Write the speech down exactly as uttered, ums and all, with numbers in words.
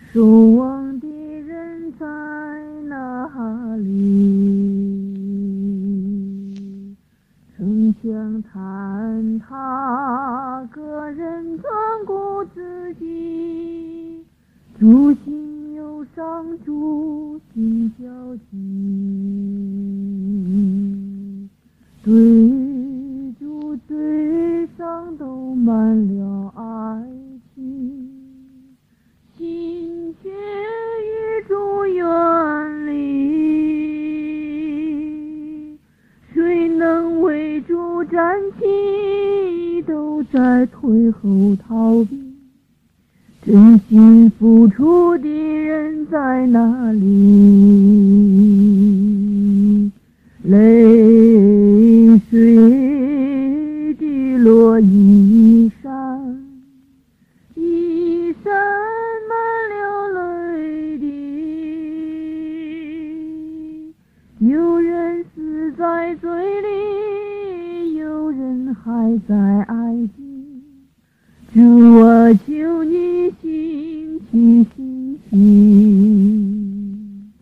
守望的人在哪里？城墙坍塌，个人专顾自己，诛心忧伤，诛心焦急。对主嘴上都满了爱情，心却与主远离。谁能为主站起，都在退后逃避。真心付出的人在哪里？泪水滴落衣衫，衣衫满了泪滴。有人死在罪里，有人还在爱里。主啊，